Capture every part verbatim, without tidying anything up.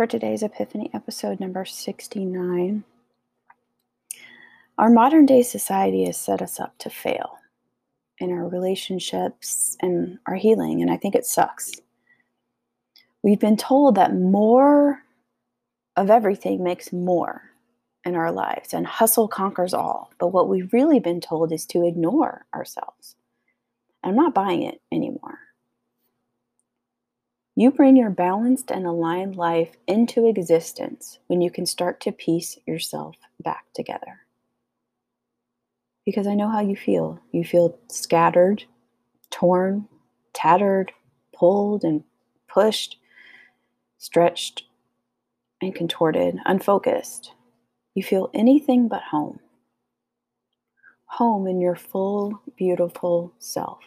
For today's Epiphany episode number sixty-nine, our modern day society has set us up to fail in our relationships and our healing, and I think it sucks. We've been told that more of everything makes more in our lives, and hustle conquers all. But what we've really been told is to ignore ourselves. I'm not buying it anymore. You bring your balanced and aligned life into existence when you can start to piece yourself back together. Because I know how you feel. You feel scattered, torn, tattered, pulled and pushed, stretched and contorted, unfocused. You feel anything but home. Home in your full, beautiful self.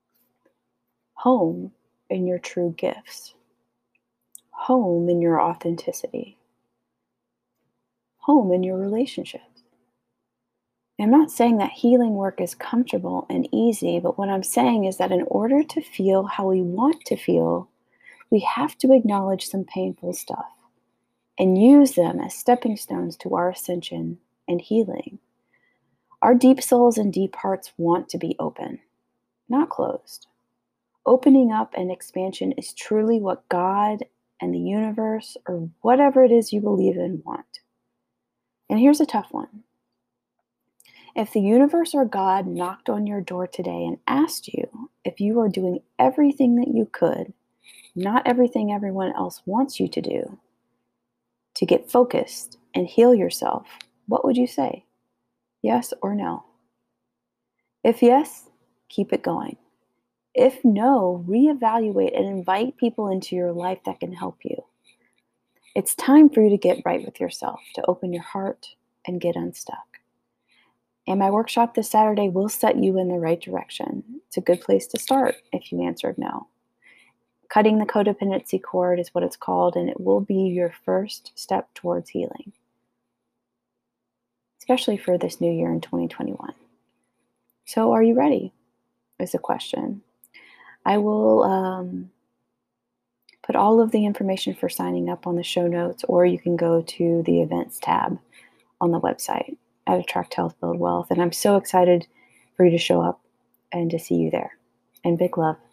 Home in your true gifts. Home in your authenticity. Home in your relationships. I'm not saying that healing work is comfortable and easy, but what I'm saying is that in order to feel how we want to feel, we have to acknowledge some painful stuff and use them as stepping stones to our ascension and healing. Our deep souls and deep hearts want to be open, not closed. Opening up and expansion is truly what God and the universe, or whatever it is you believe in, want. And here's a tough one. If the universe or God knocked on your door today and asked you if you are doing everything that you could, not everything everyone else wants you to do, to get focused and heal yourself, what would you say? Yes or no? If yes, keep it going. If no, reevaluate and invite people into your life that can help you. It's time for you to get right with yourself, to open your heart and get unstuck. And my workshop this Saturday will set you in the right direction. It's a good place to start if you answered no. Cutting the codependency cord is what it's called, and it will be your first step towards healing, especially for this new year in twenty twenty-one. So are you ready? Is the question. I will um, put all of the information for signing up on the show notes, or you can go to the events tab on the website at Attract Health, Build Wealth. And I'm so excited for you to show up and to see you there. And big love.